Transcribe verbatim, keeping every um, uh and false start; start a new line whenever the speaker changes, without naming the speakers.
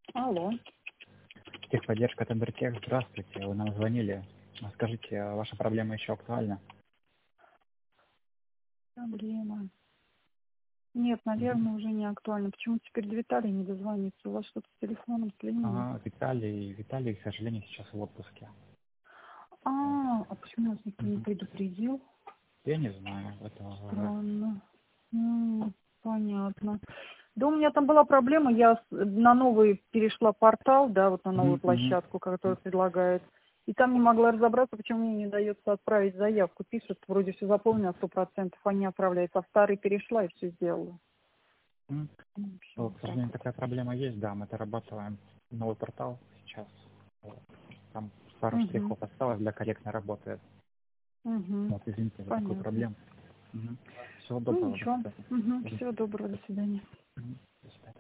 Алло.
Техподдержка Тендертех, здравствуйте, вы нам звонили. Скажите, ваша проблема еще актуальна?
Проблема. Нет, наверное, уже не актуально. Почему теперь до Виталия не дозвониться? У вас что-то с телефоном, с линией?
А, Виталий, Виталий, к сожалению, сейчас в отпуске.
А, а почему нас никто не
Мгм.
предупредил?
Я не знаю этого.
Странно. М, понятно. Да у меня там была проблема, я с- на новый перешла портал, да, вот на новую
Мгм, мгм.
площадку, которую предлагает. И там не могла разобраться, почему мне не дается отправить заявку. Пишет, вроде все заполнено сто процентов, а не отправляется. А в старый перешла и все сделала.
М.
В общем,
Вот,
вот
к
так
сожалению,
вот.
такая проблема есть, да, мы дорабатываем новый портал сейчас. Вот. Там пару
Угу,
штрихов осталось для корректной работы.
угу.
Вот, извините за такую
Понятно.
проблему. Всего
Ну
доброго, до
ничего.
свидания.
Угу.
Мгм.
Всего доброго, до свидания.
Мгм. До свидания.